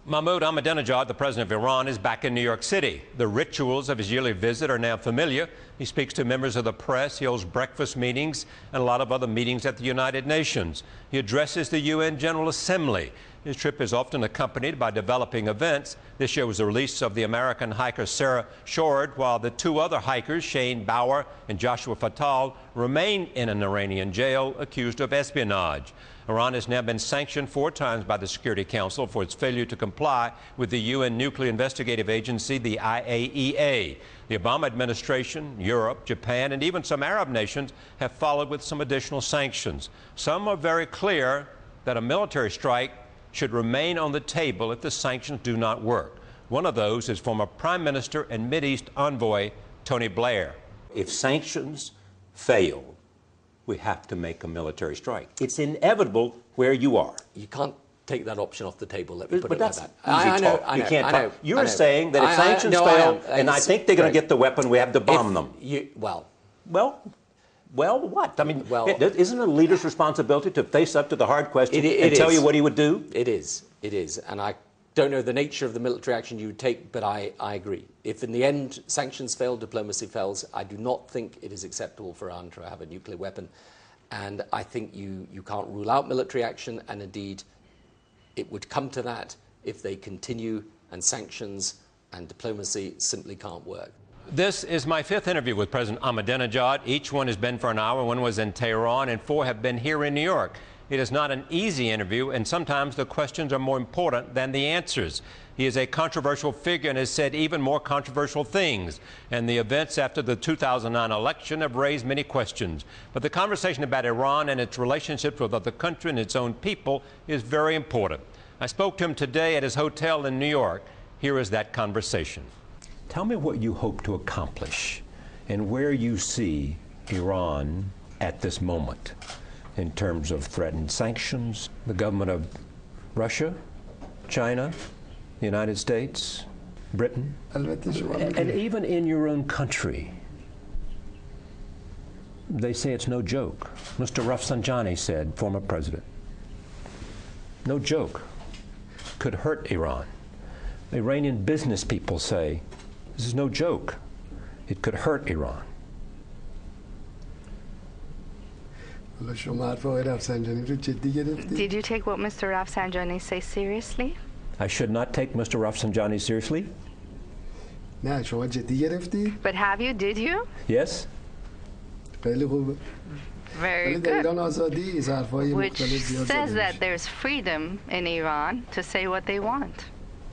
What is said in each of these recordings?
Mahmoud Ahmadinejad, the president of Iran, is back in New York City. The rituals of his yearly visit are now familiar. He speaks to members of the press, he holds breakfast meetings, and a lot of other meetings at the United Nations. He addresses the UN General Assembly. His trip is often accompanied by developing events. This year was the release of the American hiker Sarah Shourd, while the two other hikers, Shane Bauer and Joshua Fatal, remain in an Iranian jail accused of espionage. Iran has now been sanctioned 4 times by the Security Council for its failure to comply with the UN nuclear investigative agency, the IAEA. The Obama administration, Europe, Japan, and even some Arab nations have followed with some additional sanctions. Some are very clear that a military strike should remain on the table if the sanctions do not work. One of those is former Prime Minister and Mideast envoy Tony Blair. If sanctions fail, we have to make a military strike. It's inevitable where you are. You can't take that option off the table. Let me put it like that. I know. You're saying that if sanctions fail, and I think they're going to get the weapon, we have to bomb them. Well, what? I mean, isn't it a leader's responsibility to face up to the hard question and tell you what he would do? It is. And I don't know the nature of the military action you would take, but I agree. If in the end sanctions fail, diplomacy fails, I do not think it is acceptable for Iran to have a nuclear weapon. And I think you can't rule out military action, and indeed it would come to that if they continue and sanctions and diplomacy simply can't work. This is my 5th interview with President Ahmadinejad. Each one has been for an hour. One was in Tehran, and 4 have been here in New York. It is not an easy interview, and sometimes the questions are more important than the answers. He is a controversial figure and has said even more controversial things. And the events after the 2009 election have raised many questions. But the conversation about Iran and its relationships with other countries and its own people is very important. I spoke to him today at his hotel in New York. Here is that conversation. Tell me what you hope to accomplish and where you see Iran at this moment in terms of threatened sanctions, the government of Russia, China, the United States, Britain, and even in your own country. They say it's no joke. Mr. Rafsanjani said, former president, no joke, could hurt Iran. Iranian business people say, this is no joke, it could hurt Iran. Did you take what Mr. Rafsanjani says seriously? I should not take Mr. Rafsanjani seriously. But have you? Did you? Yes. Very good. Which says that there's freedom in Iran to say what they want.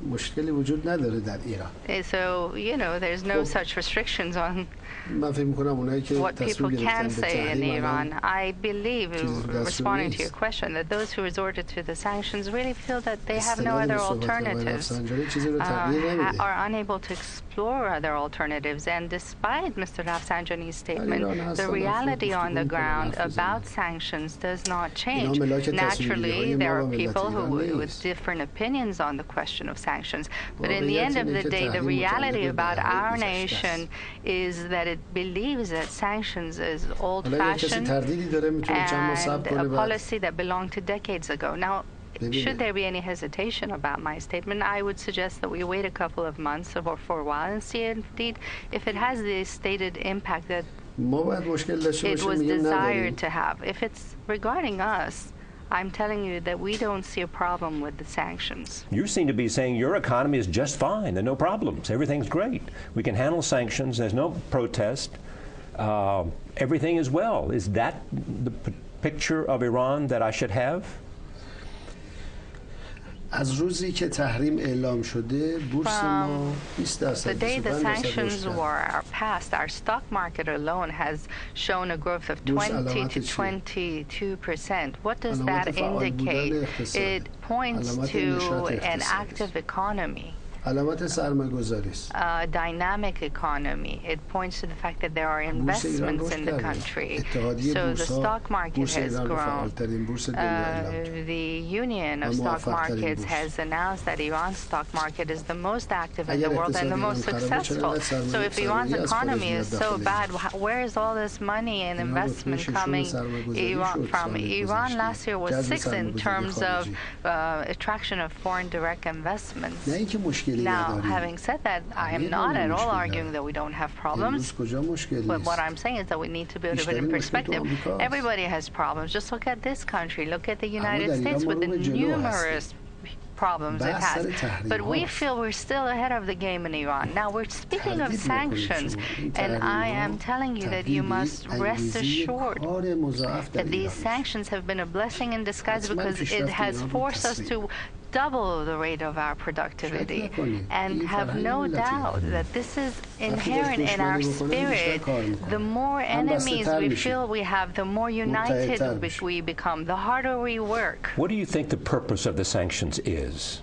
So, you know, there's no such restrictions on what people can say in Iran. I believe, responding to your question, that those who resorted to the sanctions really feel that they have no other alternatives, are unable to explore other alternatives. And despite Mr. Rafsanjani's statement, the reality on the ground about sanctions does not change. Naturally, there are people with different opinions on the question of sanctions, but in the end of the day, the reality about our nation is that it believes that sanctions is old-fashioned and a policy that belonged to decades ago. Now, should there be any hesitation about my statement, I would suggest that we wait a couple of months or for a while and see indeed if it has the stated impact that it was desired to have. If it's regarding us, I'm telling you that we don't see a problem with the sanctions. You seem to be saying your economy is just fine. There are no problems. Everything's great. We can handle sanctions. There's no protest. Everything is well. Is that the picture of Iran that I should have? From the day the sanctions were passed, our stock market alone has shown a growth of 20 to 22%. What does that indicate? It points to an active economy. dynamic economy. It points to the fact that there are investments in the country. So the stock market has grown. The Union of Stock Markets has announced that Iran's stock market is the most active in the world and the most successful. So if Iran's economy is so bad, where is all this money and investment coming from? Iran last year was 6th in terms of attraction of foreign direct investments. Now, having said that, I am not at all arguing that we don't have problems, but what I'm saying is that we need to build it in perspective. Everybody has problems. Just look at this country. Look at the United States with the numerous problems it has. But we feel we're still ahead of the game in Iran. Now, we're speaking of sanctions, and I am telling you that you must rest assured that these sanctions have been a blessing in disguise because it has forced us to double the rate of our productivity, and have no doubt that this is inherent in our spirit. The more enemies we feel we have, the more united we become, the harder we work. What do you think the purpose of the sanctions is?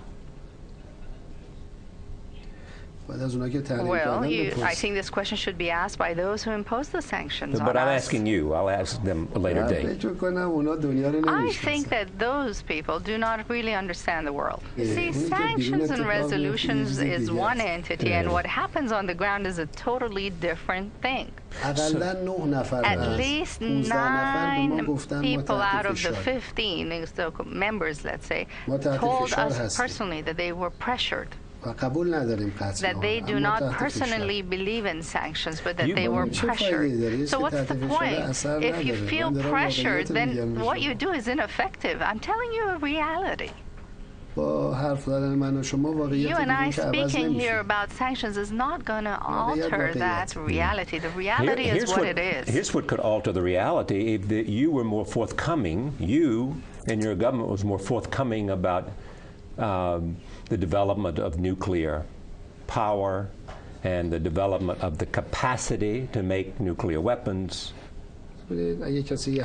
Well, I think this question should be asked by those who impose the sanctions on But I'm us. asking you. I'll ask them a later date. I think that those people do not really understand the world. You see, sanctions and resolutions is one entity, and what happens on the ground is a totally different thing. At least 9 people out of the 15 members, let's say, told us personally that they were pressured, that they do not personally believe in sanctions, but that they were pressured. So what's the point? If you feel pressured, then what you do is ineffective. I'm telling you a reality. You and I speaking here about sanctions is not going to alter that reality. The reality is what it is. Here's what could alter the reality. If you were more forthcoming, you and your government was more forthcoming about the development of nuclear power and the development of the capacity to make nuclear weapons. You see,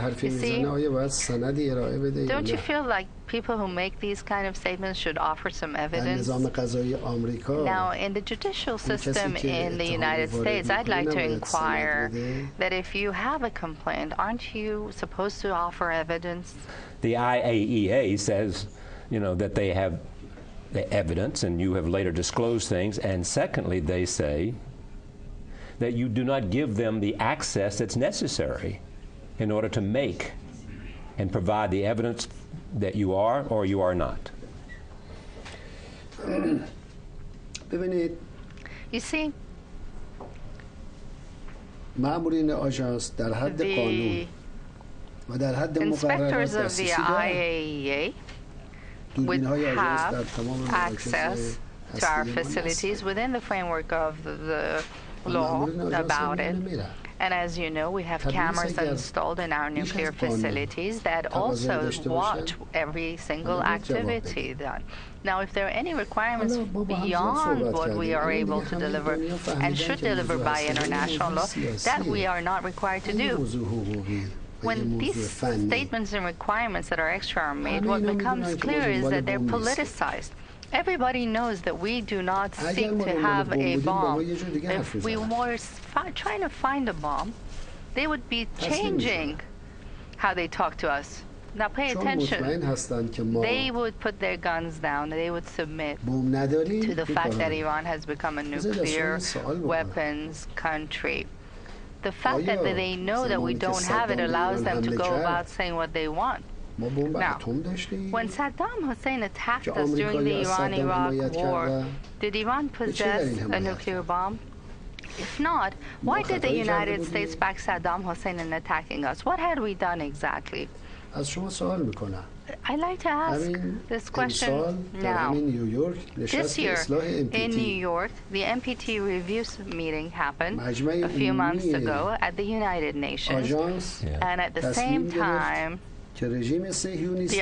don't you feel like people who make these kind of statements should offer some evidence? Now, in the judicial system in the United States, I'd like to inquire that if you have a complaint, aren't you supposed to offer evidence? The IAEA says, that they have the evidence, and you have later disclosed things. And secondly, they say that you do not give them the access that's necessary in order to make and provide the evidence that you are or you are not. You see, the inspectors of the IAEA would have access to our facilities within the framework of the law about it. And as you know, we have cameras installed in our nuclear facilities that also watch every single activity done. Now, if there are any requirements beyond what we are able to deliver and should deliver by international law, that we are not required to do. When these statements and requirements that are extra are made, what becomes clear is that they're politicized. Everybody knows that we do not seek to have a bomb. If we were trying to find a bomb, they would be changing how they talk to us. Now pay attention. They would put their guns down. They would submit to the fact that Iran has become a nuclear weapons country. The fact that they know that we don't have it allows them to go about saying what they want. Now, when Saddam Hussein attacked us during the Iran-Iraq war, did Iran possess a nuclear bomb? If not, why did the United States back Saddam Hussein in attacking us? What had we done exactly? I'd like to ask this question now. This year in New York, the NPT review meeting happened a few months ago at the United Nations. And at the same time, the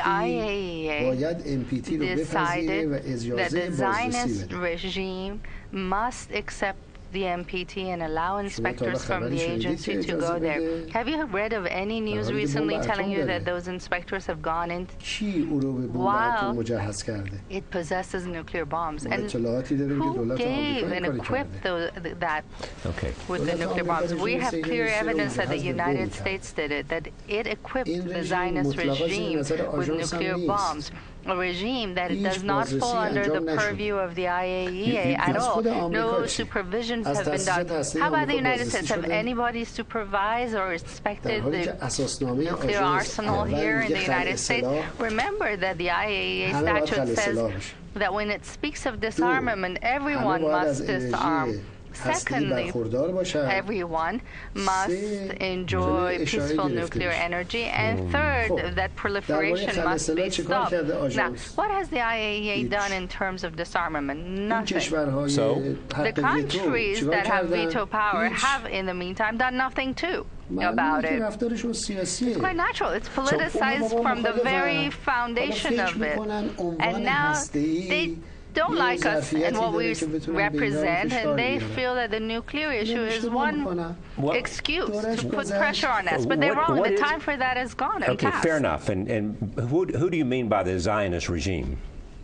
IAEA decided that the Zionist regime must accept the NPT and allow inspectors from the agency to go there. Have you read of any news recently telling you that those inspectors have gone in while it possesses nuclear bombs? And who gave and equipped that with the nuclear bombs? We have clear evidence that the United States did it, that it equipped the Zionist regime with nuclear bombs. A regime that does not fall under the purview of the IAEA at all. No supervisions have been done. How about the United States? Have anybody supervised or inspected the nuclear arsenal here in the United States? Remember that the IAEA statute says that when it speaks of disarmament, everyone must disarm. Secondly, everyone must enjoy peaceful nuclear energy. And third, that proliferation must be stopped. Now, what has the IAEA done in terms of disarmament? Nothing. So? The countries that have veto power have, in the meantime, done nothing too about it. It's quite natural. It's politicized from the very foundation of it. And now they don't like us and what we represent, and they feel that the nuclear issue is one excuse to put pressure on us. But they're wrong. The time for that is gone. Okay, fair enough. And who do you mean by the Zionist regime?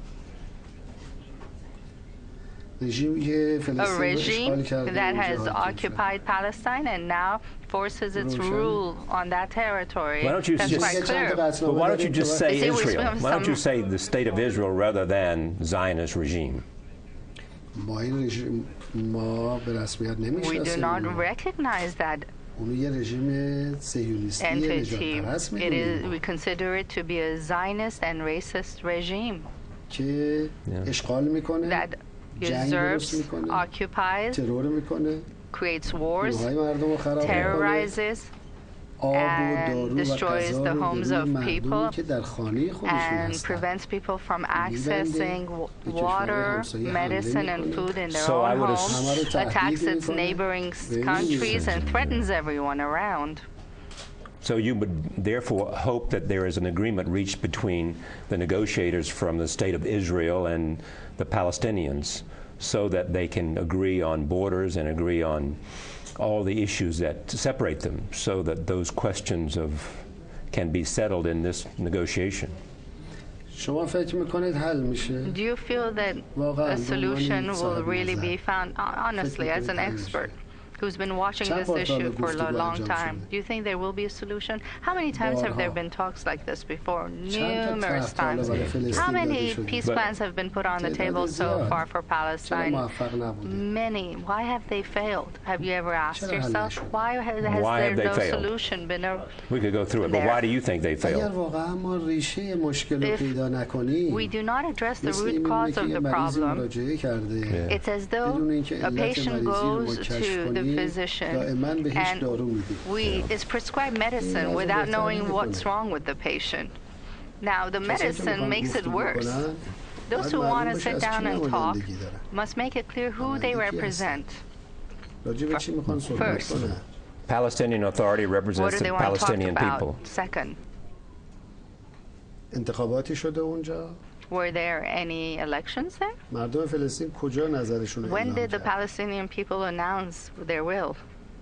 A regime that has occupied Palestine and now forces its rule on that territory. Why don't you why don't you just say Israel? Why don't you say the state of Israel rather than Zionist regime? We do not recognize that entity. We consider it to be a Zionist and racist regime that usurps, occupies, creates wars, terrorizes, and destroys the homes of people, and prevents people from accessing water, medicine, and food in their own homes, attacks its neighboring countries, and threatens everyone around. So you would therefore hope that there is an agreement reached between the negotiators from the state of Israel and the Palestinians so that they can agree on borders and agree on all the issues that separate them so that those questions can be settled in this negotiation. Do you feel that a solution will really be found? Honestly, as an expert who's been watching this issue for a long time, do you think there will be a solution? How many times have there been talks like this before? Numerous times. How many peace plans have been put on the table so far for Palestine? Many. Why have they failed? Have you ever asked yourself? Why has there no solution been? We could go through it, but why do you think they failed? If we do not address the root cause of the problem, it's as though a patient goes to the physician and is prescribed medicine without knowing what's wrong with the patient. Now, the medicine makes it worse. Those who want to sit down and talk must make it clear who they represent. First, Palestinian Authority represents the Palestinian people. Second, were there any elections there? When did the Palestinian people announce their will?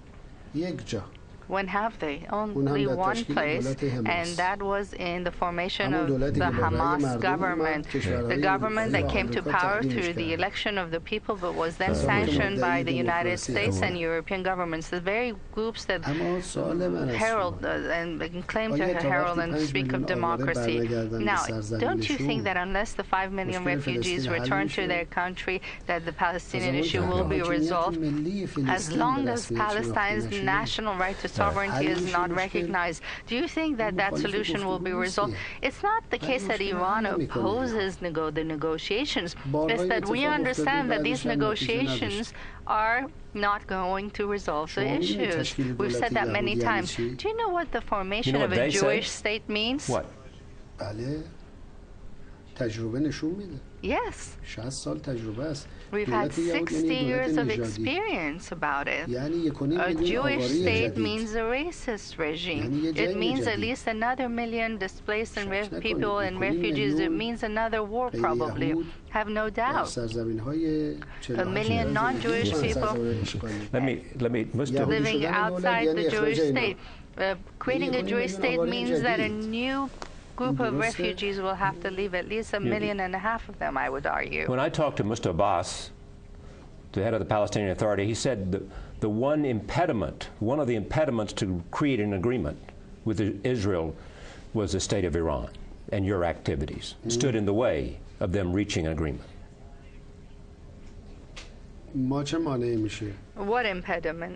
When have they? Only one place, and that was in the formation of the Hamas government. The government that came to power through the election of the people, but was then sanctioned by the United States and European governments. The very groups that herald and claim to herald and speak of democracy. Now, don't you think that unless the 5 million refugees return to their country, that the Palestinian issue will be resolved? As long as Palestine's national right to sovereignty is not recognized, do you think that that solution will be resolved? It's not the case that Iran opposes the negotiations. It's that we understand that these negotiations are not going to resolve the issues. We've said that many times. Do you know what the formation of a Jewish state means? What? Yes. We've had 60 years of experience about it. A Jewish state means a racist regime. It means at least another million displaced and people and refugees. It means another war, probably. Have no doubt. A million non-Jewish people living outside the Jewish state. Creating a Jewish state means that a new group of refugees will have to leave, at least 1.5 million of them, I would argue. When I talked to Mr. Abbas, the head of the Palestinian Authority, he said one of the impediments to create an agreement with Israel was the state of Iran, and your activities stood in the way of them reaching an agreement. What impediment?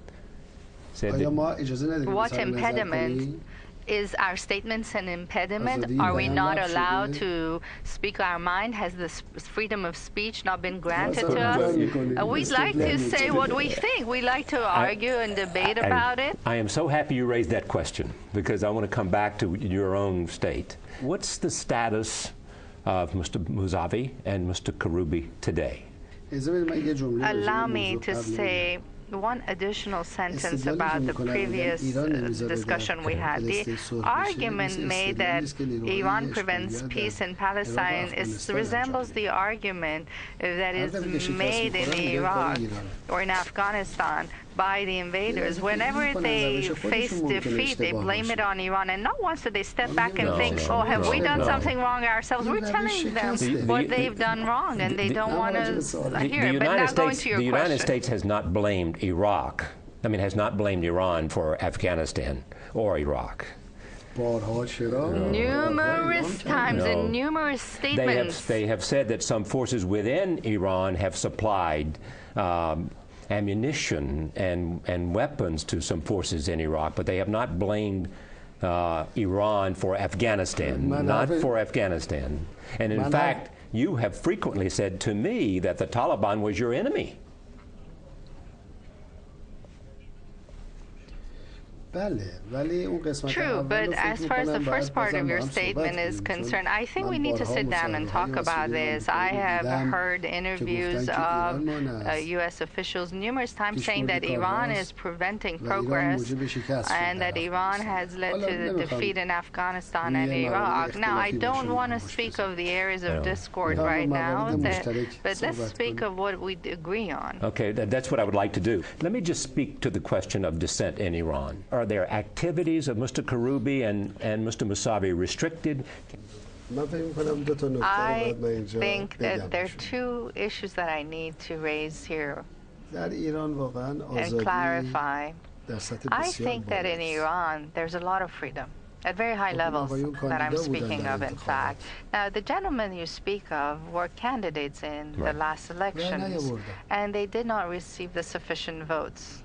What impediment? Is our statements an impediment? Are we not allowed to speak our mind? Has the freedom of speech not been granted to us? We'd like to say what we think. We like to argue and debate about it. I am so happy you raised that question, because I want to come back to your own state. What's the status of Mr. Mousavi and Mr. Karoubi today? Allow me to say one additional sentence about the previous discussion we had. The argument made that Iran prevents peace in Palestine resembles the argument that is made in Iraq or in Afghanistan by the invaders. Whenever they face defeat, they blame it on Iran, and not once do they step back and think, oh, have we done something wrong ourselves? We're telling them what they've done wrong, and they don't want to hear it. But now going to your question. The United States has not blamed Iraq. Has not blamed Iran for Afghanistan or Iraq. Numerous times in numerous statements. They have said that some forces within Iran have supplied ammunition and weapons to some forces in Iraq, but they have not blamed Iran for Afghanistan, not for Afghanistan. And in fact, you have frequently said to me that the Taliban was your enemy. True, but as far as the first part of your statement is concerned, I think we need to sit down and talk about this. I have heard interviews of U.S. officials numerous times saying that Iran is preventing progress and that Iran has led to the defeat in Afghanistan and Iraq. Now, I don't want to speak of the areas of discord right now, but let's speak of what we agree on. Okay, that's what I would like to do. Let me just speak to the question of dissent in Iran. Are there activities of Mr. Karoubi and Mr. Mousavi restricted? I think that there are two issues that I need to raise here and clarify. I think that in Iran, there's a lot of freedom at very high levels that I'm speaking of, in fact. Now, the gentlemen you speak of were candidates in the last elections, and they did not receive the sufficient votes.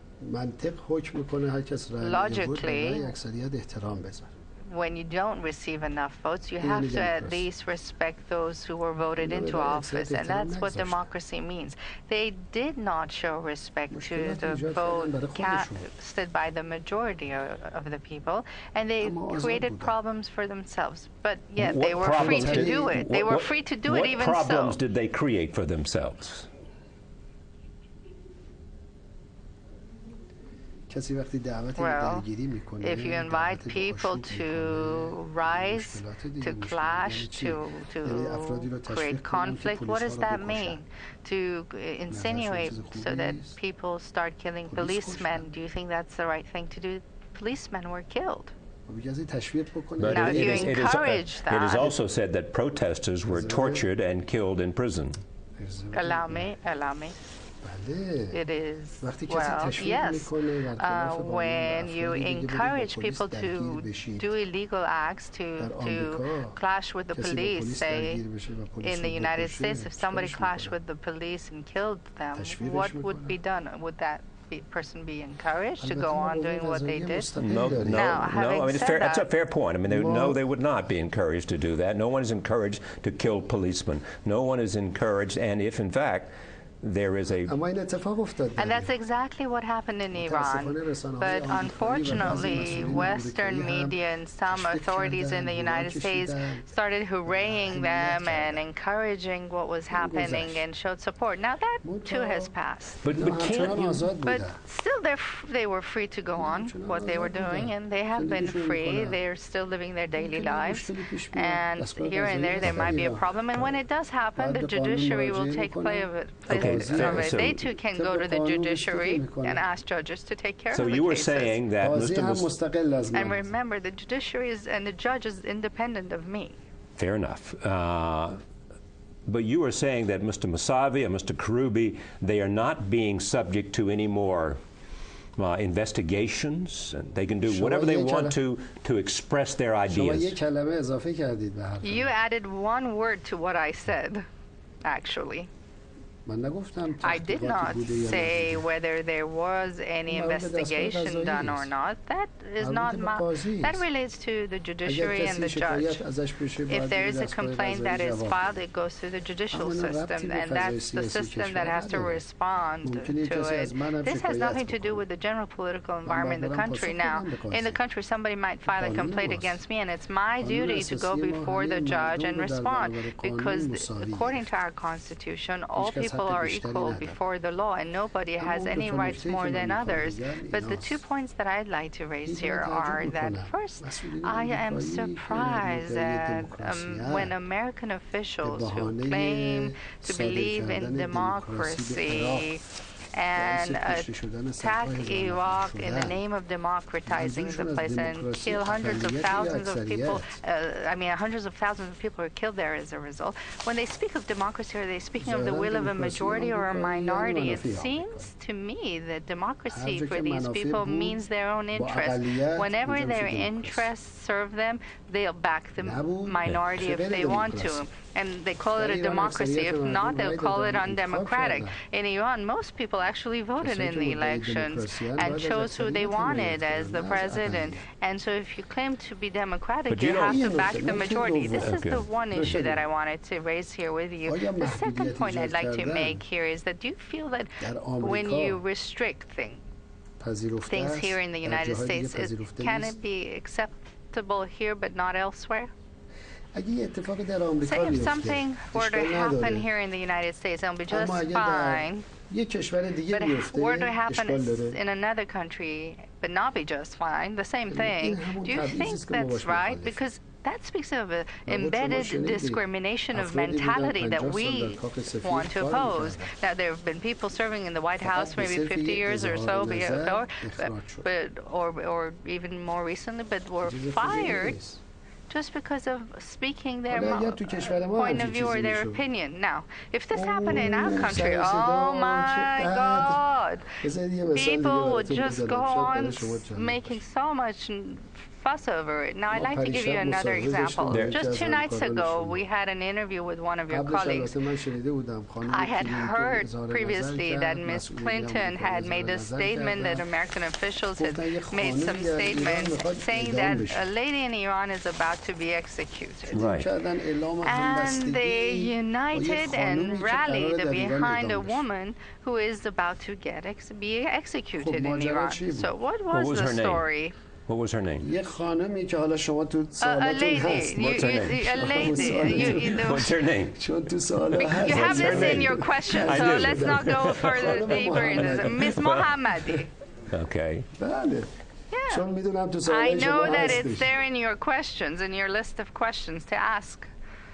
Logically, when you don't receive enough votes, you have to at least respect those who were voted into office, and that's what democracy means. They did not show respect to the vote casted by the majority of the people, and they created problems for themselves. But yet they were free to do it. They were free to do it even so. What problems did they create for themselves? Well, if you invite people to rise, to clash, to create conflict, what does that mean? To insinuate so that people start killing policemen, do you think that's the right thing to do? Policemen were killed. Now, if you encourage that... It is also said that protesters were tortured and killed in prison. Allow me. It is, well, yes, when you encourage people to do illegal acts, to clash with the police, say, in the United States, if somebody clashed with the police and killed them, what would be done? Would that person be encouraged to go on doing what they did? No. I mean, that's a fair point. I mean, they would not be encouraged to do that. No one is encouraged to kill policemen. No one is encouraged, and if, in fact, there is a... And that's exactly what happened in Iran. But unfortunately, Western media and some authorities in the United States started hooraying them and encouraging what was happening and showed support. Now that too has passed. But can't you... But still, they were free to go on what they were doing, and they have been free. They're still living their daily lives. And here and there might be a problem. And when it does happen, the judiciary will take place of it. So they too can go to the judiciary and ask judges to take care of the cases. So you were saying that and remember, the judiciary and the judge is independent of me. Fair enough. But you were saying that Mr. Mousavi and Mr. Karoubi, they are not being subject to any more investigations, and they can do whatever they want to express their ideas. You added one word to what I said, actually. I did not say whether there was any investigation done or not. That is not that relates to the judiciary and the judge. If there is a complaint that is filed, it goes through the judicial system, and that's the system that has to respond to it. This has nothing to do with the general political environment in the country. Now, in the country, somebody might file a complaint against me, and it's my duty to go before the judge and respond, because according to our Constitution, all people are equal before the law, and nobody has any rights more than others. But the 2 points that I'd like to raise here are that, first, I am surprised that when American officials who claim to believe in democracy and attack Iraq in the name of democratizing the place and kill hundreds of thousands of people. Hundreds of thousands of people are killed there as a result. When they speak of democracy, are they speaking of the will of a majority or a minority? It seems to me that democracy for these people means their own interests. Whenever their interests serve them, they'll back the minority if they want to. And they call it a democracy. If not, they'll call it undemocratic. In Iran, most people actually voted in the elections and chose who they wanted as the president. And so if you claim to be democratic, you have to back the majority. This is the one issue that I wanted to raise here with you. The second point I'd like to make here is that do you feel that when you restrict things here in the United States, can it be acceptable here but not elsewhere? Say if something were to happen here in the United States, it'll be just fine. But if it were to happen in another country, but not be just fine, the same thing, do you think that's right? Because that speaks of an embedded discrimination of mentality that we want to oppose. Now, there have been people serving in the White House maybe 50 years or so before, or even more recently, but were fired just because of speaking their point of view or their opinion. Now, if this happened in our country, oh my God, people would just go on making so much fuss over it. Now, I'd like to give you another example. Just 2 nights ago, we had an interview with one of your colleagues. I had heard previously that Ms. Clinton had made a statement that American officials had made some statements saying that a lady in Iran is about to be executed. Right. And they united and rallied behind a woman who is about to be executed in Iran. So what was the story? What was her name? A lady. A lady. What's her name? You have this in your question, so let's not go further deeper into this. Miss Mohammadi. Okay. Yeah. I know that it's there in your questions, in your list of questions to ask.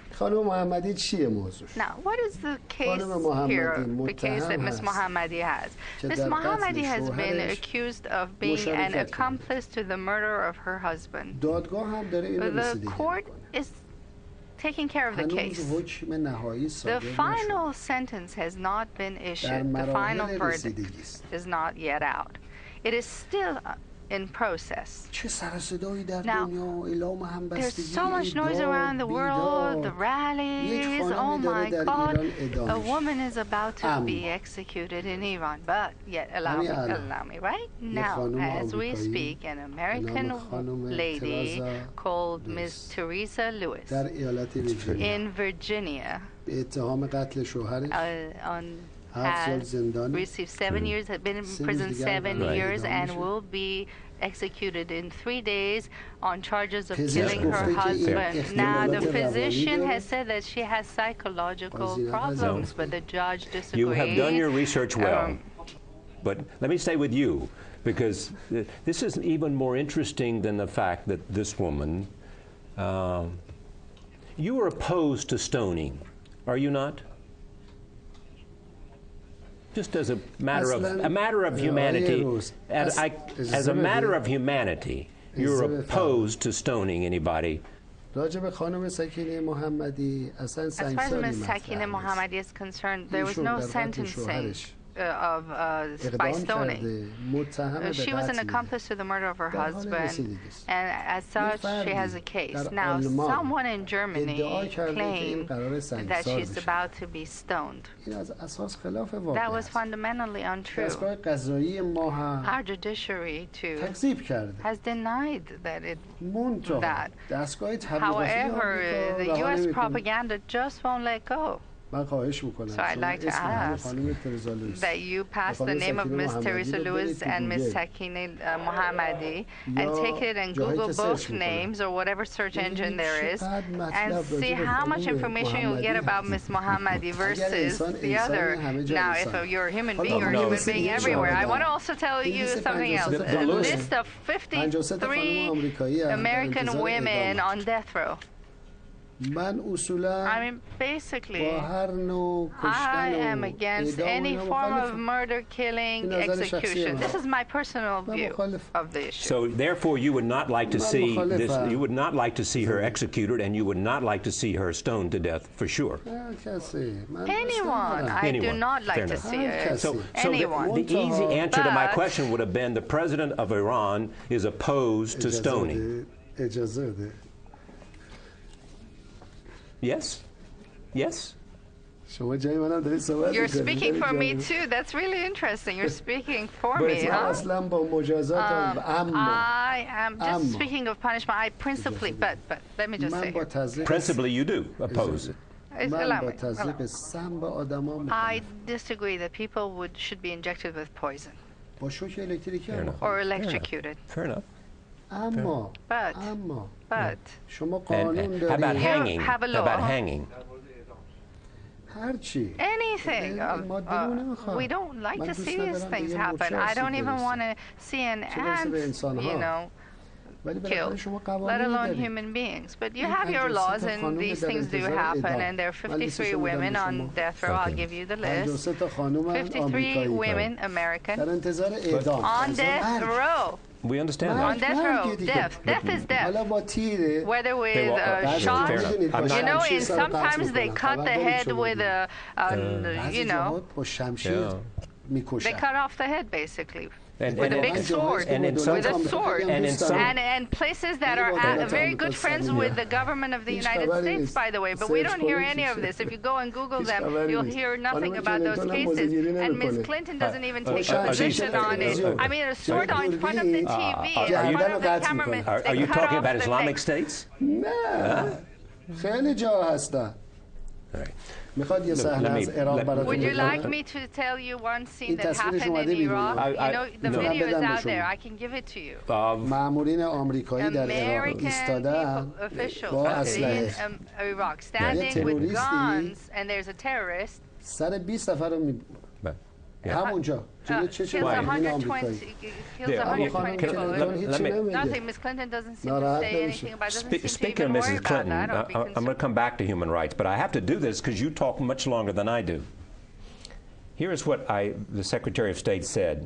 Now, what is the case here, the case that Ms. Mohammadi has? Ms. Mohammadi has been accused of being an accomplice to the murder of her husband. The court is taking care of the case. The final sentence has not been issued. The final verdict is not yet out. It is still in process. Now, there's so much noise around the world, the rallies, oh my God, a woman is about to be executed in Iran. But yet, allow me, right now, as we speak, an American lady called Ms. Teresa Lewis in Virginia, has received 7 years, has been in prison 7 years, and will be executed in 3 days on charges of killing her husband. Now, the physician has said that she has psychological problems, but the judge disagreed. You have done your research well, but let me stay with you, because this is even more interesting than the fact that this woman, you are opposed to stoning, are you not? Just as a matter of humanity, as a matter of humanity, you're opposed to stoning anybody. As far as Ms. Sakineh Mohammadi is concerned, there was no sentencing by stoning. She was an accomplice to the murder of her husband, and as such, she has a case. Now, someone in Germany claimed that she's about to be stoned. That was fundamentally untrue. Our judiciary, too, has denied that. However, the U.S. propaganda just won't let go. So I'd like to ask that you pass the name of Ms. Teresa Lewis and Ms. Sakineh Mohammadi and take it and Google both names or whatever search engine there is and see how much information you'll get about Ms. Mohammadi versus the other. Now, if you're a human being, you're a human being everywhere. I want to also tell you something else. A list of 53 American women on death row. I mean, basically, I am against any form of murder, killing, execution. This is my personal view of the issue. So, therefore, you would not like to see this. You would not like to see her executed, and you would not like to see her stoned to death, for sure. Anyone. I do not like to see her. So the easy answer to my question would have been: the president of Iran is opposed to stoning. Yes? Yes? You're speaking for me too. That's really interesting. You're speaking for me, huh? I am just speaking of punishment. I principally, but let me just say. Principally, you do oppose it. I disagree that people should be injected with poison or electrocuted. Fair enough. But how about hanging? How about hanging? Anything. We don't like to see these things happen. I don't even want to see an ant, killed, let alone human beings. But you have your laws, and these things do happen, and there are 53 women on death row. I'll give you the list. 53 women, American, on death row. We understand that. On death row, death. Death is death. Whether with a shot, and sometimes they cut the head with a, they cut off the head, basically. With a big sword, and places that are very good friends with the government of the United States, by the way, but we don't hear any of this. If you go and Google them, you'll hear nothing about those cases, and Ms. Clinton doesn't even take a position on it. I mean, a sword in front of the TV, in front of the cameraman. Are you talking about Islamic states? No. All right. Would you like me to tell you one scene that happened in Iraq? The video is out there. I can give it to you. American officials in Iraq standing with guns, and there's a terrorist. Kills 120 people. Nothing. Ms. Clinton doesn't seem to say anything about it. Speaking of Mrs. Clinton, I'm going to come back to human rights, but I have to do this because you talk much longer than I do. Here is what the Secretary of State said.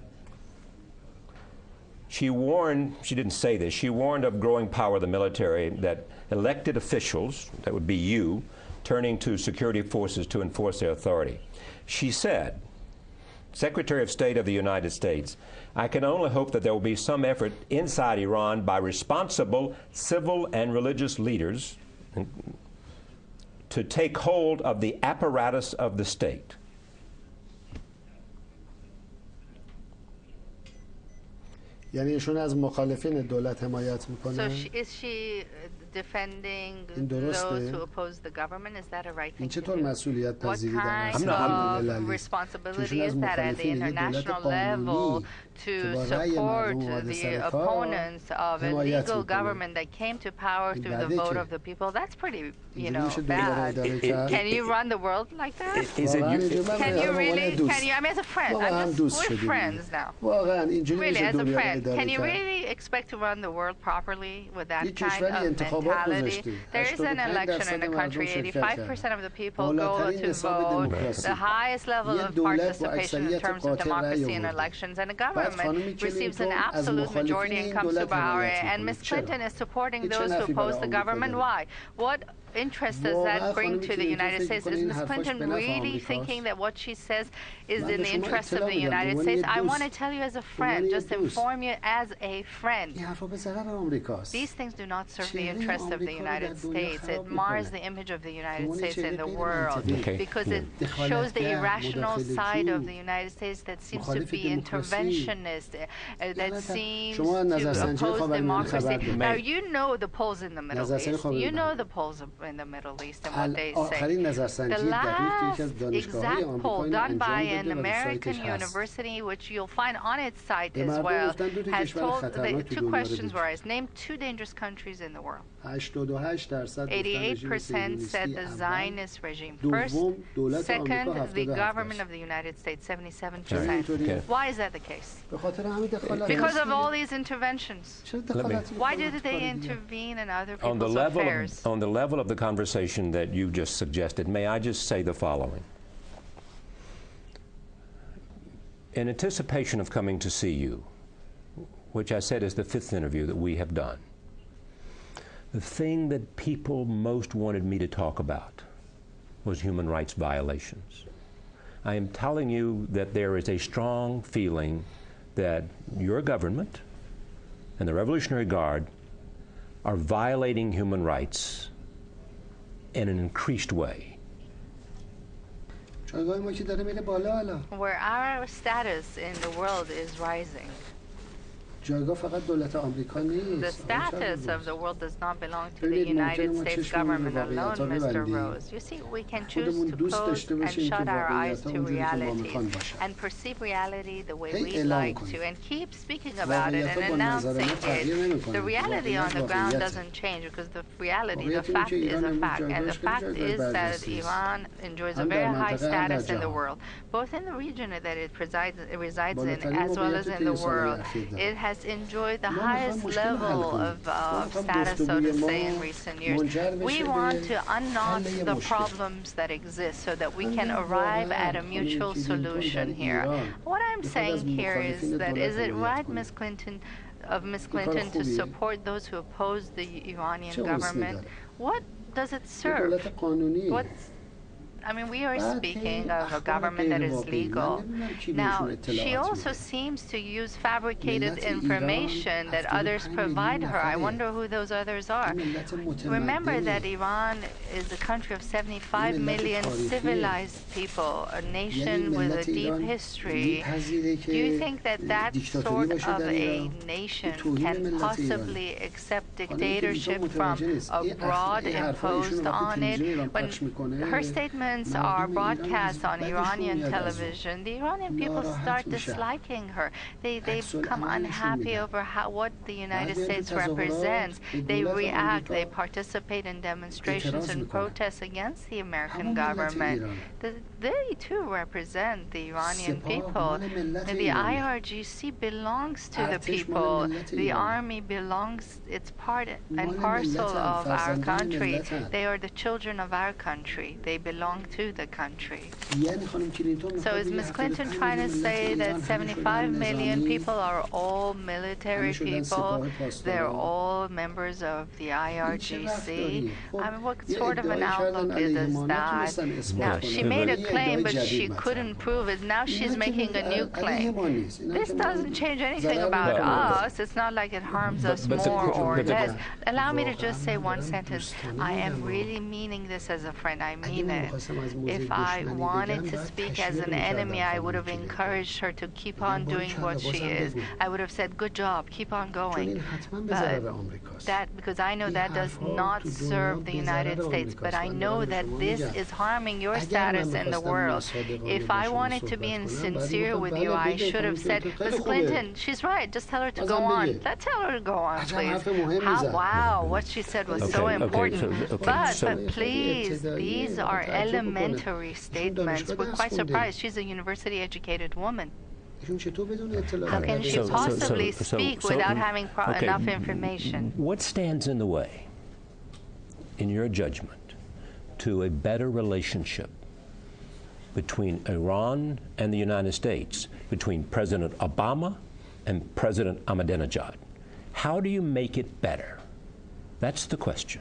She didn't say this, she warned of growing power of the military, that elected officials, that would be you, turning to security forces to enforce their authority. She said, Secretary of State of the United States, I can only hope that there will be some effort inside Iran by responsible civil and religious leaders to take hold of the apparatus of the state. So is she defending those who oppose the government? Is that a right thing to do? What kind of responsibility is that at the international level to support the opponents of a legal government that came to power through the vote of the people? That's pretty, bad. Can you run the world like that? Can you really? I mean, as a friend, we're friends now. Really, as a friend, can you really expect to run the world properly with that kind of mentality? There is an election in the country. 85% of the people go to vote. The highest level of participation in terms of democracy in elections, and the government receives an absolute majority and comes to power. And Ms. Clinton is supporting those who oppose the government. Why? What interest does that bring to the United States? Is Ms. Clinton really thinking that what she says is in the interest of the United States? I want to tell you as a friend, just inform you as a friend. These things do not serve the interest of the United States. It mars the image of the United States in the world because it shows the irrational side of the United States that seems to be interventionist, that seems to oppose democracy. Now, you know the polls in the Middle East. You know the polls in the Middle East and what they say. The last exact poll done by an American university, which you'll find on its site as well, has told the two questions were asked. Name 2 dangerous countries in the world. 88% said the Zionist regime first. Second, the government of the United States, 77%. Why is that the case? Because of all these interventions. Why did they intervene in other people's affairs? On the level of the conversation that you just suggested, may I just say the following? In anticipation of coming to see you, which I said is the 5th interview that we have done, the thing that people most wanted me to talk about was human rights violations. I am telling you that there is a strong feeling that your government and the Revolutionary Guard are violating human rights in an increased way. Where our status in the world is rising. The status of the world does not belong to the United States government alone, Mr. Rose. You see, we can choose to close and shut our eyes to realities and perceive reality the way we like to and keep speaking about it and announcing it. The reality on the ground doesn't change because the reality, the fact is a fact. And the fact is that Iran enjoys a very high status in the world, both in the region that it resides in as well as in the world. It has enjoyed the highest level of status, so to say, in recent years. We want to unknot the problems that exist so that we can arrive at a mutual solution here. What I'm saying here is that, is it right, Ms. Clinton, to support those who oppose the Iranian government? What does it serve? We are speaking of a government that is legal. Now, she also seems to use fabricated information that others provide her. I wonder who those others are. Remember that Iran is a country of 75 million civilized people, a nation with a deep history. Do you think that that sort of a nation can possibly accept dictatorship from abroad imposed on it? When her statement are broadcast on Iranian television, the Iranian people start disliking her. They become unhappy over what the United States represents. They react, they participate in demonstrations and protests against the American government. They too represent the Iranian people. The IRGC belongs to the people. The army belongs, it's part and parcel of our country. They are the children of our country. They belong to the country. So is Ms. Clinton trying to say that 75 million people are all military people? They're all members of the IRGC? What sort of an outlook is that? Now, she made a claim, but she couldn't prove it. Now she's making a new claim. This doesn't change anything about us. It's not like it harms us more or less. Allow me to just say one sentence. I am really meaning this as a friend. I mean it. If I wanted to speak as an enemy, I would have encouraged her to keep on doing what she is. I would have said, good job, keep on going. But that, because I know that does not serve the United States, but I know that this is harming your status in the world. If I wanted to be insincere with you, I should have said, Ms. Clinton, she's right, just tell her to go on. Let's tell her to go on, please. Wow, what she said was so important. But please, these are elementary statements. We're quite surprised. She's a university-educated woman. How can she possibly speak without having enough information? What stands in the way, in your judgment, to a better relationship between Iran and the United States, between President Obama and President Ahmadinejad? How do you make it better? That's the question.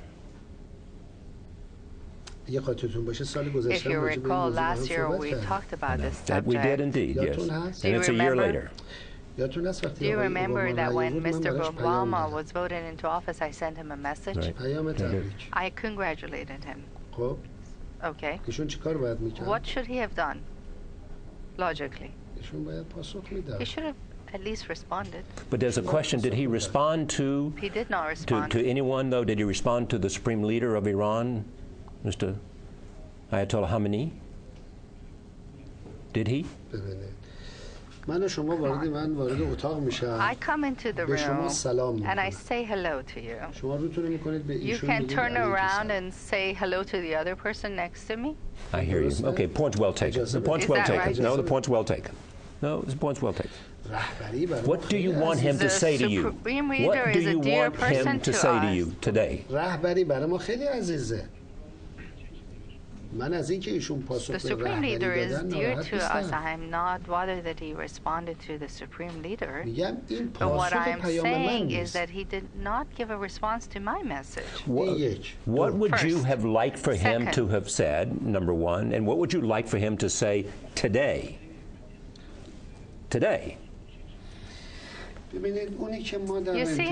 If you recall, last year we talked about this subject. That we did indeed, yes. And it's a year later. Do you remember that when Mr. Obama was voted into office, I sent him a message? Right. I congratulated him. Okay. What should he have done, logically? He should have at least responded. But there's a question, did he respond to... He did not respond. To anyone, though? Did he respond to the supreme leader of Iran, Mr. Ayatollah Khamenei? Did he? I come into the room and I say hello to you. You can turn around and say hello to the other person next to me? I hear you. Okay, point's well taken. The point's well taken. Right? No, the point's well taken. No, the point's well taken. What do you want him to say to you? What do you want him to say to you today? The Supreme Leader is dear to us. I am not bothered that he responded to the Supreme Leader. But what I am saying is that he did not give a response to my message. What would you have liked for him to have said, number one, and what would you like for him to say today? Today. You see,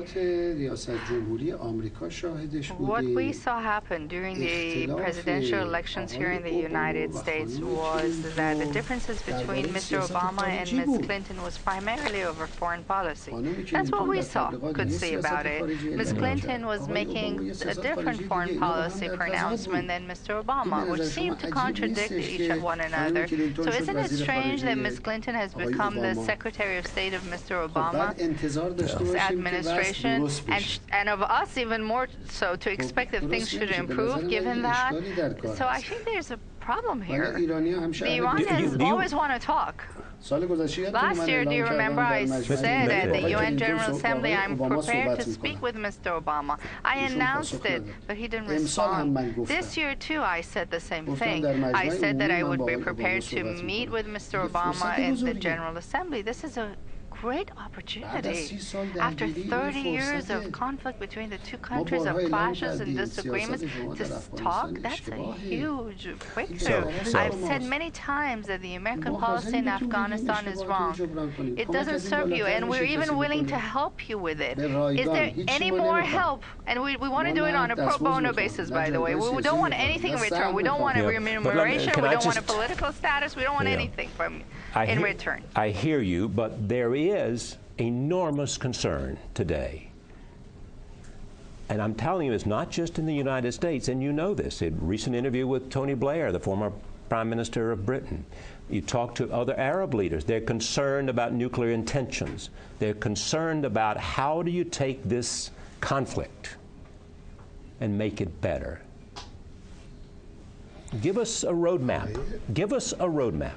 what we saw happen during the presidential elections here in the United States was that the differences between Mr. Obama and Ms. Clinton was primarily over foreign policy. That's what we could see about it. Ms. Clinton was making a different foreign policy pronouncement than Mr. Obama, which seemed to contradict one another. So isn't it strange that Ms. Clinton has become the Secretary of State of Mr. Obama? Administration and of us even more so to expect that things should improve given that. So I think there's a problem here. The Iranians always want to talk. Last year, do you remember I said at the UN General Assembly, I'm prepared to speak with Mr. Obama. I announced it, but he didn't respond. This year, too, I said the same thing. I said that I would be prepared to meet with Mr. Obama in the General Assembly. This is a great opportunity. After 30 years of conflict between the two countries, of clashes and disagreements, to talk, that's a huge breakthrough. I've said many times that the American policy in Afghanistan is wrong. It doesn't serve you, and we're even willing to help you with it. Is there any more help? And we want to do it on a pro bono basis, by the way. We don't want anything in return. We don't want a remuneration. We don't want a political status. We don't want anything from you in return. I hear you, but there is enormous concern today. And I'm telling you, it's not just in the United States, and you know this. A recent interview with Tony Blair, the former Prime Minister of Britain. You talk to other Arab leaders. They're concerned about nuclear intentions. They're concerned about how do you take this conflict and make it better. Give us a roadmap. Give us a roadmap.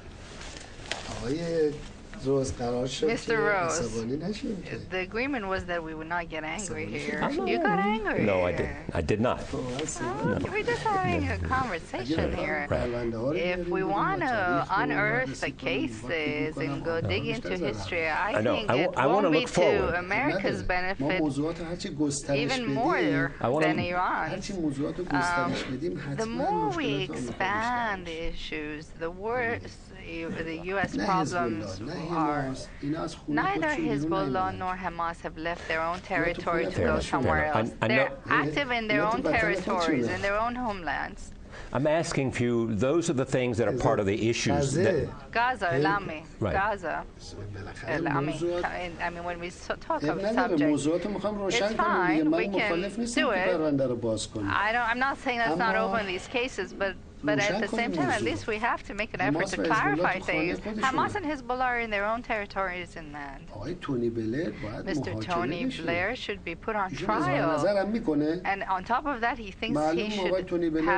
Mr. Rose, the agreement was that we would not get angry here. You got angry. No, I didn't. I did not. No. We're just having a conversation here. Right. If we want to unearth the cases and go dig into history, I think it won't be to America's benefit even more than Iran's. The more we expand the issues, the worse the U.S. problems are. Neither Hezbollah nor Hamas have left their own territory to go somewhere else. They're active in their own territories, in their own homelands. I'm asking you, those are the things that are part of the issues. Gaza, allow me. Right. Gaza. I mean, when we talk of subjects, it's fine. We can do it. I'm not saying that's not open in these cases, but at the same time, at least we have to make an effort to clarify things. Hamas and Hezbollah are in their own territories in land. Mr. Tony Blair should be put on trial. And on top of that, he thinks he should have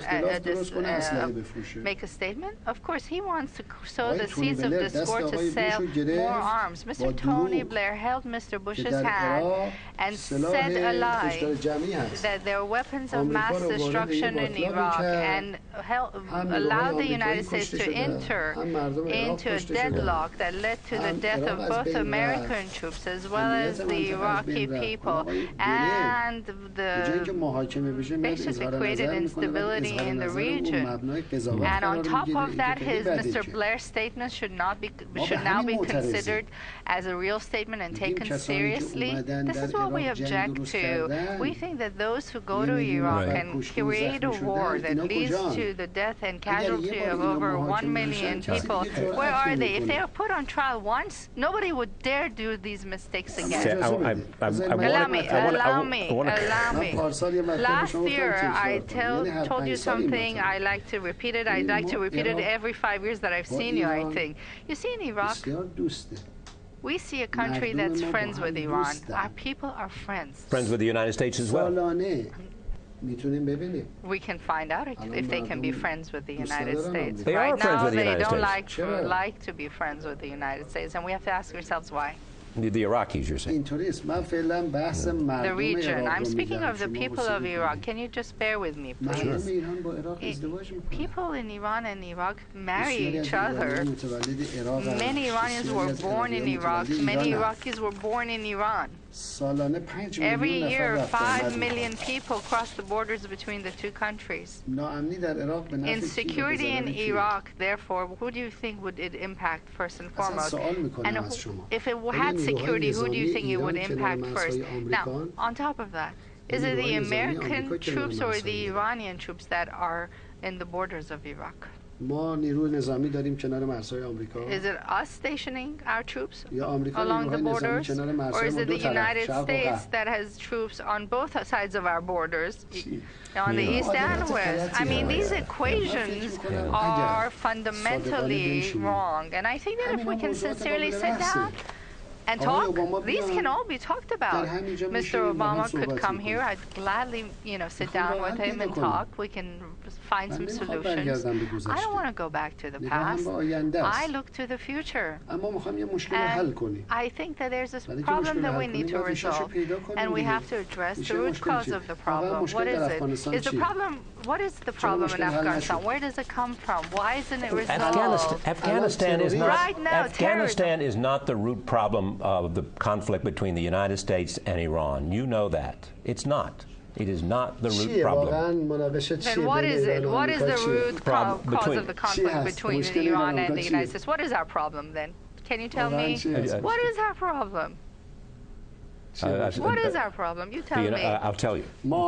make a statement. Of course, he wants to sow the seeds of discord to sell more arms. Mr. Tony Blair held Mr. Bush's hand and said a lie that there are weapons of mass destruction in Iraq and allowed the United States to enter into a deadlock that led to the death of both American troops as well as the Iraqi people, and basically created instability in the region. And on top of that, Mr. Blair's statement should now be considered as a real statement and taken seriously. This is what we object to. We think that those who go to Iraq and create a war that leads to the death and casualty of over 1 million people, where are they? If they are put on trial once, nobody would dare do these mistakes again. Allow me. Last year, I told you something. I like to repeat it. I'd like to repeat it every 5 years that I've seen you, I think. You see, in Iraq, we see a country that's friends with Iran. Our people are friends. Friends with the United States as well. We can find out if they can be friends with the United States. They are friends with the United States. Right now, they don't like to be friends with the United States, and we have to ask ourselves why. The Iraqis, you're saying. The region. I'm speaking of the people of Iraq. Can you just bear with me, please? People in Iran and Iraq marry each other. Many Iranians were born in Iraq. Many Iraqis were born in Iran. Every year, 5 million people cross the borders between the two countries. Insecurity in Iraq, therefore, who do you think would it impact first and foremost? And if it had security, who do you think it would impact first? Now, on top of that, is it the American troops or the Iranian troops that are in the borders of Iraq? Is it us stationing our troops along the borders, or is it the United States that has troops on both sides of our borders, on the east and west? I mean, these equations are fundamentally wrong, and I think that if we can sincerely sit down and talk, these can all be talked about. Mr. Obama could come here. I'd gladly, sit down with him and talk. We can find some solutions. I don't want to go back to the past. I look to the future. And I think that there's this problem that we need to resolve, and we have to address the root cause of the problem. What is it? What is the problem in Afghanistan? Where does it come from? Why isn't it resolved? Afghanistan is not. Right now, Afghanistan is not the root problem of the conflict between the United States and Iran. You know that. It's not. It is not the root problem. Then what is it? What is the root cause of the conflict between Iran and the United States? What is our problem then? Can you tell me? What is our problem? What is our problem? You tell me. I'll tell you.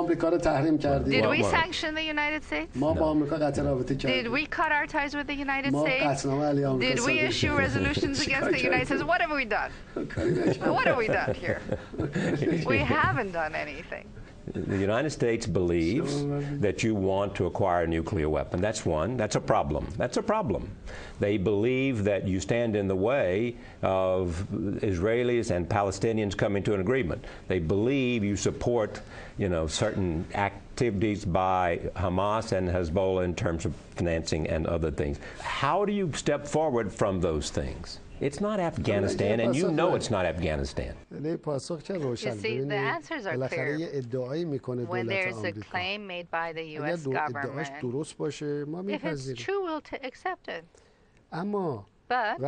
Did we sanction the United States? No. Did we cut our ties with the United States? Did we issue resolutions against the United States? What have we done? What have we done here? We haven't done anything. The United States believes that you want to acquire a nuclear weapon. That's one. That's a problem. That's a problem. They believe that you stand in the way of Israelis and Palestinians coming to an agreement. They believe you support, certain activities by Hamas and Hezbollah in terms of financing and other things. How do you step forward from those things? It's not Afghanistan, and you know it's not Afghanistan. You see, the answers are clear. When there's a claim made by the U.S. government, if it's true, we'll accept it. But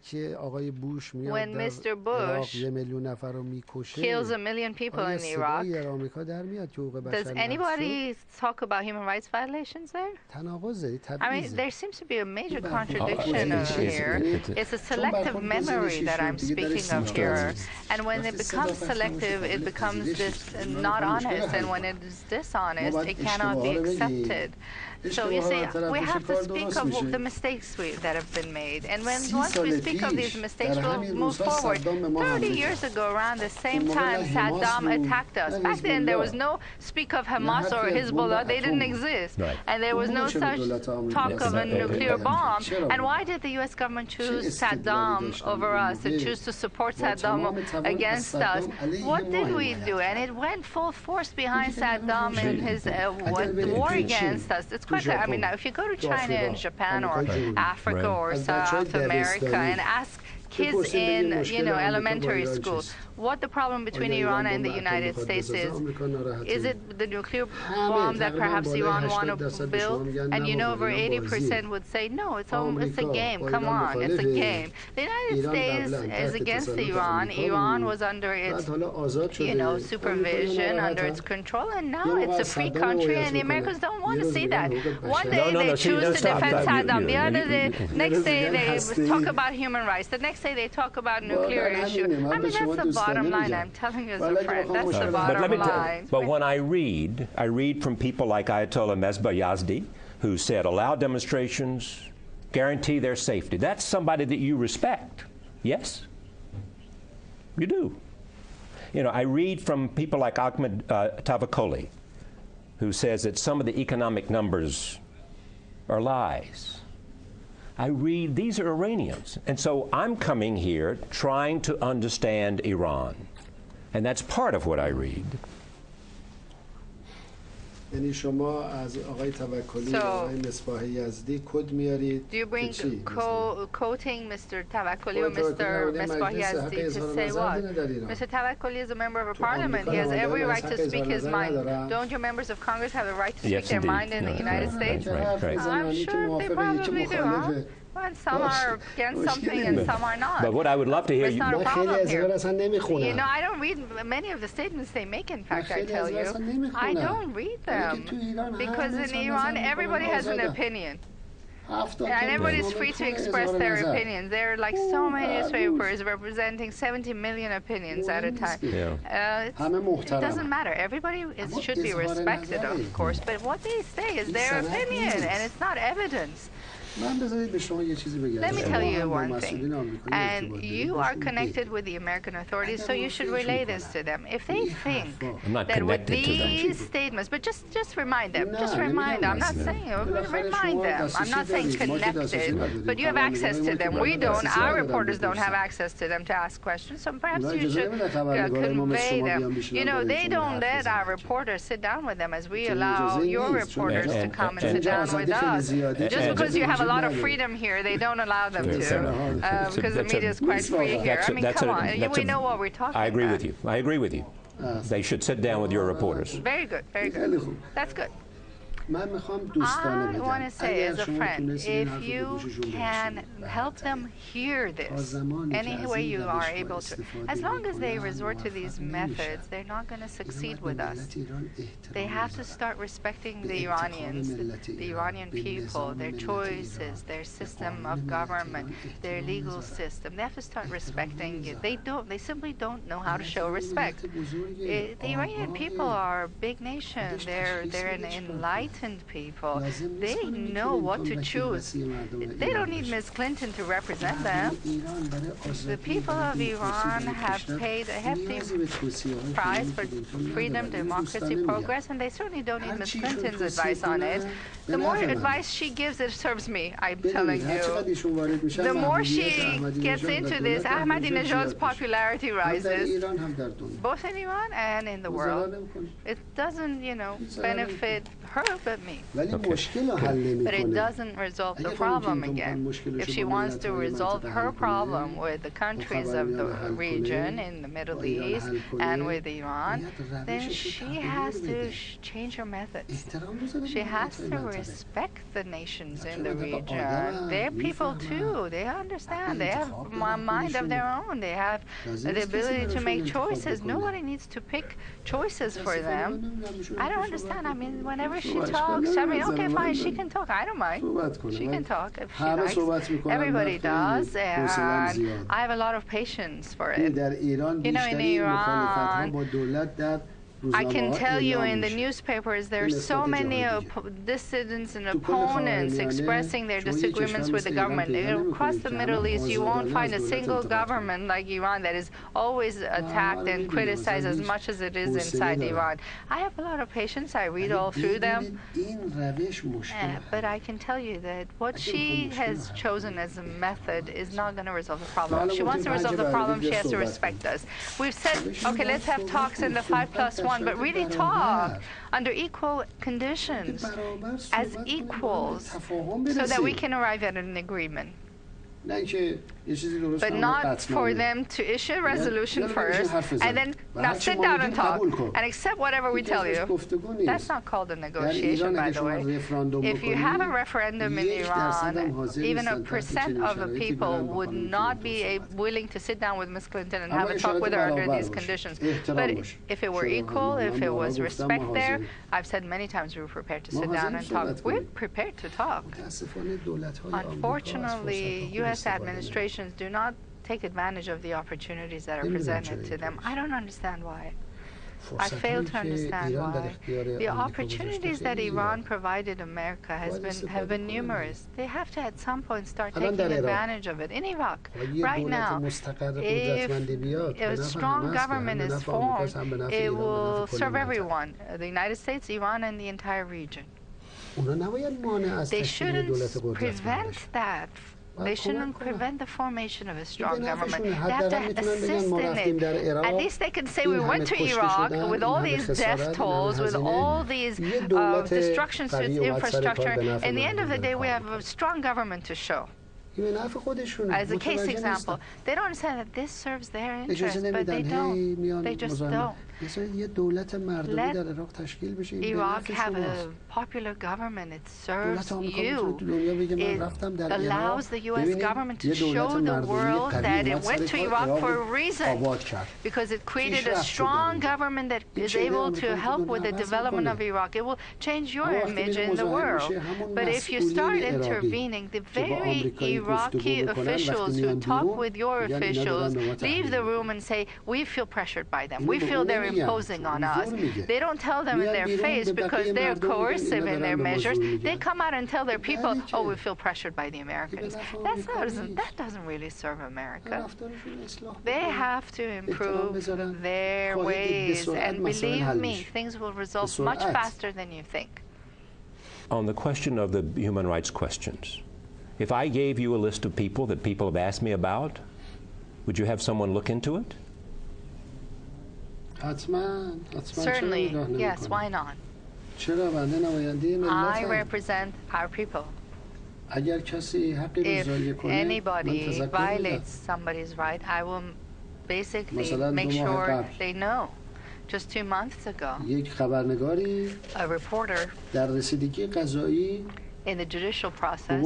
when Mr. Bush kills 1 million people in Iraq, does anybody talk about human rights violations there? I mean, there seems to be a major contradiction here. It's a selective memory that I'm speaking of here. And when it becomes selective, it becomes not honest. And when it is dishonest, it cannot be accepted. So you see, we have to speak of the mistakes that have been made. And once we speak of these mistakes, we'll move forward. 30 years ago, around the same time, Saddam attacked us. Back then, there was no speak of Hamas or Hezbollah. They didn't exist. Right. And there was no such talk of a nuclear bomb. And why did the U.S. government choose Saddam over us and choose to support Saddam against us? What did we do? And it went full force behind Saddam and his war against us. It's quite clear. I mean, now, if you go to China and Japan or Africa or South America and ask kids in, elementary school, what the problem between Iran and the United States is. Is it the nuclear bomb that perhaps Iran want to build? And over 80% would say, no, it's a game. Come on, it's a game. The United States is against Iran. Iran was under its, supervision, under its control, and now it's a free country, and the Americans don't want to see that. One day they choose to defend Saddam. The other day, next day they talk about human rights. The next day they talk about nuclear issue. I mean, that's the bottom line. I'm telling you as a friend. That's the bottom line. But when I read from people like Ayatollah Mesbah Yazdi, who said, allow demonstrations, guarantee their safety. That's somebody that you respect. Yes? You do. I read from people like Ahmed Tavakoli, who says that some of the economic numbers are lies. I read, these are Iranians. And so I'm coming here trying to understand Iran. And that's part of what I read. So, do you bring quoting Mr. Tavakkoli or Mr. Mesbah Yazdi to say what? Mr. Tavakkoli is a member of a parliament. He has every right to speak his mind. Don't your members of Congress have the right to speak their mind in the United States? Right. I'm sure they probably do, huh? And some are against something and some are not. But what I would love to hear you... It's not a problem here. I don't read many of the statements they make, in fact, I tell you. I don't read them. Because in Iran, everybody has an opinion. And everybody's free to express their opinions. There are like so many newspapers representing 70 million opinions at a time. It doesn't matter. Everybody should be respected, of course. But what they say is their opinion, and it's not evidence. Let me tell you one thing, and you are connected with the American authorities, so you should relay this to them. If they think that with these statements, but just remind them, I'm not saying, remind them. I'm not saying connected, but you have access to them. We don't, our reporters don't have access to them to ask questions, so perhaps you should convey them. They don't let our reporters sit down with them as we allow your reporters to come and sit down with us. Just because you have a lot of freedom here, they don't allow them to, because the media is quite free here. I mean, come on, we know what we're talking about. I agree with you. They should sit down with your reporters. Very good, very good. That's good. I want to say, as a friend, if you can help them hear this any way you are able to, as long as they resort to these methods, they're not going to succeed with us. They have to start respecting the Iranians, the Iranian people, their choices, their system of government, their legal system. They have to start respecting it. They simply don't know how to show respect. The Iranian people are a big nation. They're an enlightened people. They know what to choose. They don't need Ms. Clinton to represent them. The people of Iran have paid a hefty price for freedom, democracy, progress, and they certainly don't need Ms. Clinton's advice on it. The more advice she gives, it serves me, I'm telling you. The more she gets into this, Ahmadinejad's popularity rises, both in Iran and in the world. It doesn't, benefit her but me. But it doesn't resolve the problem again. If she wants to resolve her problem with the countries of the region in the Middle East and with Iran, then she has to change her methods. She has to respect the nations in the region. They're people too. They understand. They have a mind of their own. They have the ability to make choices. Nobody needs to pick choices for them. I don't understand. I mean, whenever she talks, I mean, okay, fine, she can talk. I don't mind. She can talk if she likes. Everybody does, and I have a lot of patience for it. You know, in Iran, I can tell you in the newspapers there are so many dissidents and opponents expressing their disagreements with the government. Across the Middle East, you won't find a single government like Iran that is always attacked and criticized as much as it is inside Iran. I have a lot of patience. I read all through them. But I can tell you that what she has chosen as a method is not going to resolve the problem. If she wants to resolve the problem, she has to respect us. We've said, okay, let's have talks in the 5+1. But really talk under equal conditions, as equals, so that we can arrive at an agreement. But not for them to issue a resolution first and then now sit down and talk and accept whatever we tell you. That's not called a negotiation, by the way. If you have a referendum in Iran, even 1% of the people would not be willing to sit down with Ms. Clinton and have a talk with her under these conditions. But if it were equal, if it was respect there, I've said many times we were prepared to sit down and talk. We're prepared to talk. Unfortunately, U.S. administrations do not take advantage of the opportunities that are presented to them. I don't understand why. I fail to understand why. The opportunities that Iran provided America have been numerous. They have to at some point start taking advantage of it. In Iraq, right now, if a strong government is formed, it will serve everyone, the United States, Iran, and the entire region. They shouldn't prevent that. They shouldn't prevent the formation of a strong government. They have to assist in it. At least they can say we went to Iraq with all these death tolls, with all these destructions to infrastructure. In the end of the day, we have a strong government to show. As a case example, they don't understand that this serves their interest, but they don't. They just don't. Let Iraq have a popular government. It serves you. It allows the U.S. government to show the world that it went to Iraq for a reason, because it created a strong government that is able to help with the development of Iraq. It will change your image in the world. But if you start intervening, the very Iraqi officials who talk with your officials leave the room and say, we feel pressured by them. We feel they're imposing on us. They don't tell them in their face because they're coercive in their measures. They come out and tell their people, oh, we feel pressured by the Americans. That doesn't really serve America. They have to improve their ways, and believe me, things will resolve much faster than you think. On the question of the human rights questions, if I gave you a list of people that people have asked me about, would you have someone look into it? Certainly, yes, why not? I represent our people. If anybody violates somebody's right, I will basically make sure they know. Just 2 months ago, a reporter in the judicial process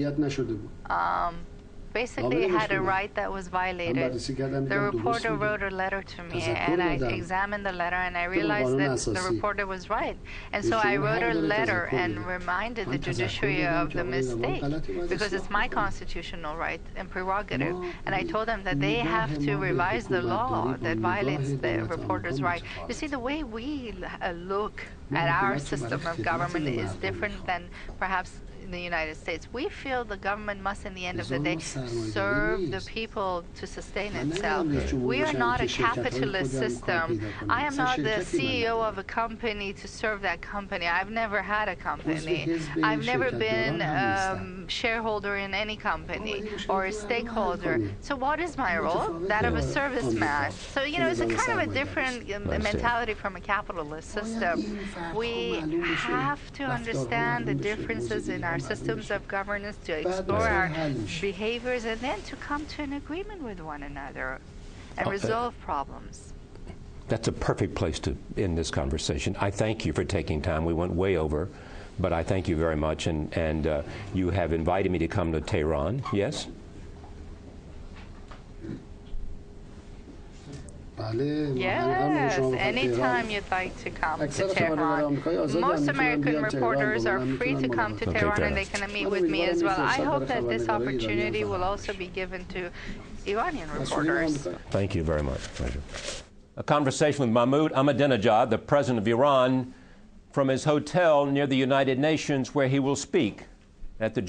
basically had a right that was violated. The reporter wrote a letter to me, and I examined the letter, and I realized that the reporter was right. And so I wrote a letter and reminded the judiciary of the mistake, because it's my constitutional right and prerogative. And I told them that they have to revise the law that violates the reporter's right. You see, the way we look at our system of government is different than perhaps in the United States. We feel the government must, in the end of the day, serve the people to sustain itself. We are not a capitalist system. I am not the CEO of a company to serve that company. I've never had a company. I've never been shareholder in any company or a stakeholder. So what is my role? That of a serviceman. So, you know, it's a kind of a different mentality from a capitalist system. We have to understand the differences in our systems of governance, to explore our behaviors, and then to come to an agreement with one another and resolve problems. That's a perfect place to end this conversation. I thank you for taking time. We went way over, but I thank you very much. And you have invited me to come to Tehran, yes? Yes, anytime you'd like to come to Tehran. Most American reporters are free to come to Tehran, and they can meet with me as well. I hope that this opportunity will also be given to Iranian reporters. Thank you very much. Pleasure. A conversation with Mahmoud Ahmadinejad, the president of Iran, from his hotel near the United Nations, where he will speak at the